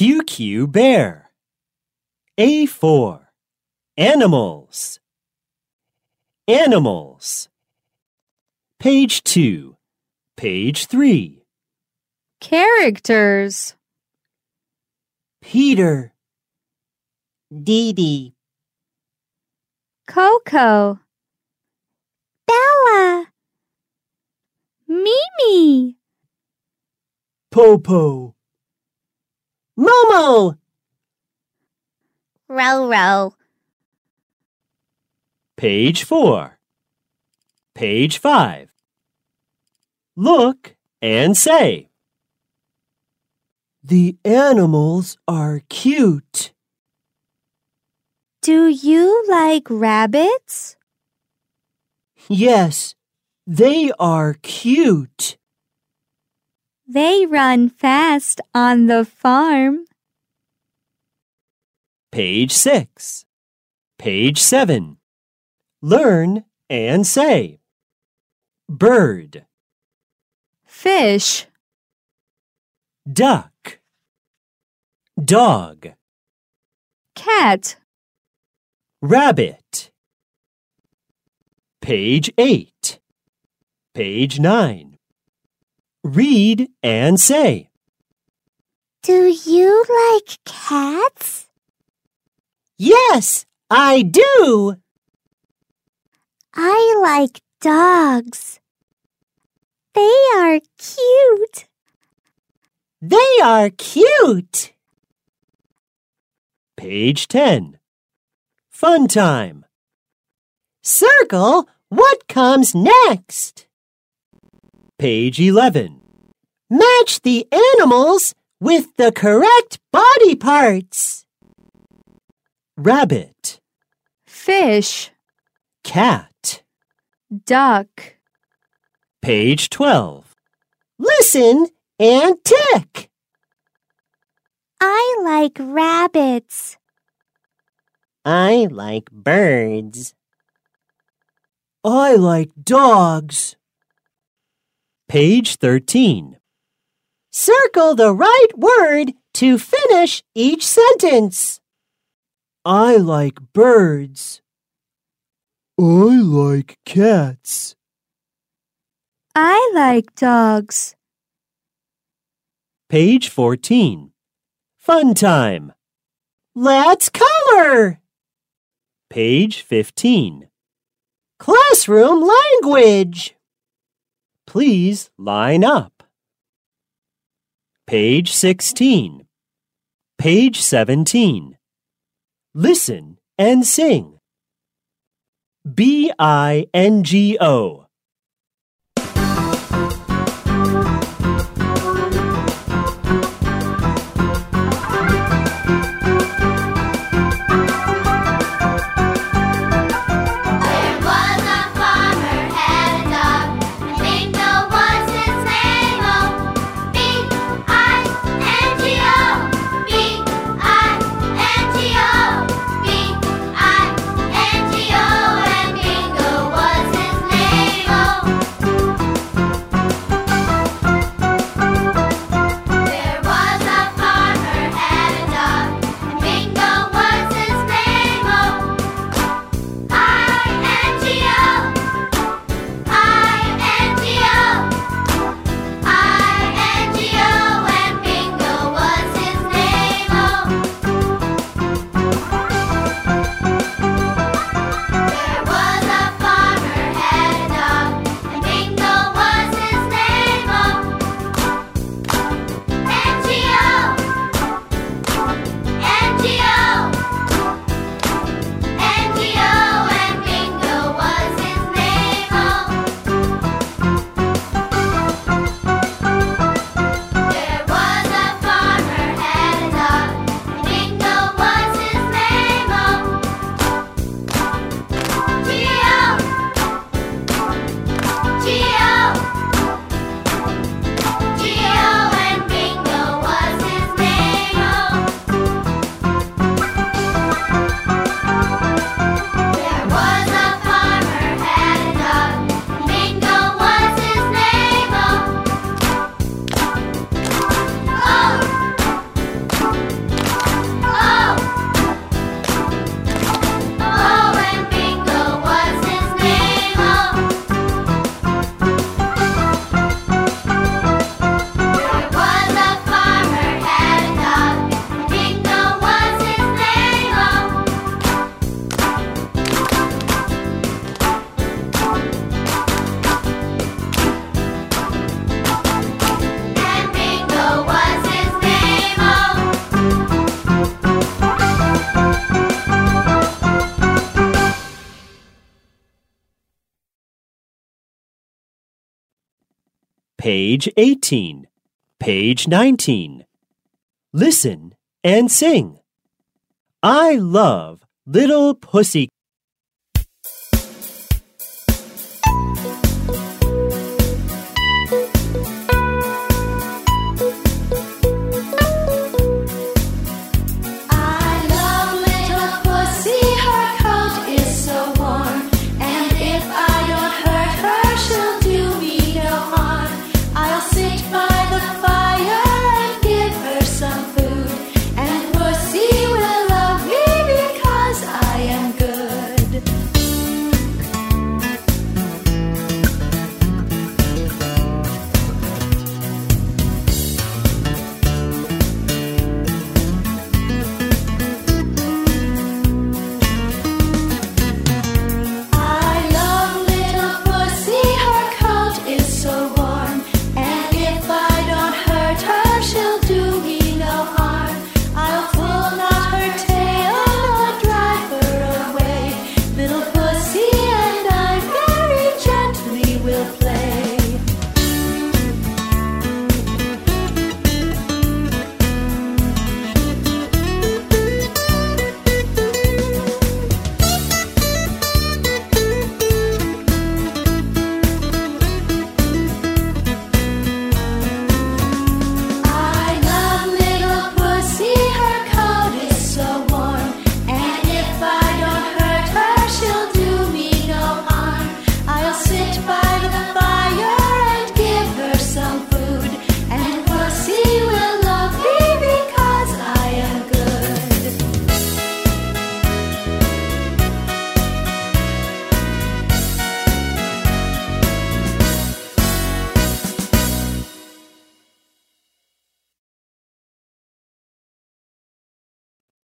QQ Bear. A4. Animals. Animals. Page 2. Page 3. Characters. Peter, Dee, Coco. Bella. Mimi. Popo, Momo, Roro. Page 4. Page 5. Look and say. The animals are cute. Do you like rabbits? Yes, they are cute. They run fast on the farm. Page 6. Page 7. Learn and say. Bird. Fish. Duck. Dog. Cat. Rabbit. Page 8. Page 9. Read and say. Do you like cats? Yes, I do. I like dogs. They are cute. They are cute. Page 10. Fun time. Circle what comes next. Page 11. Match the animals with the correct body parts. Rabbit. Fish. Cat. Duck. Page 12. Listen and tick. I like rabbits. I like birds. I like dogs. Page 13. Circle the right word to finish each sentence. I like birds. I like cats. I like dogs. Page 14. Fun time. Let's color. Page 15. Classroom language. Please line up. Page 16. Page 17. Listen and sing. BINGO. Page 18. Page 19. Listen and sing. I love Little Pussycat.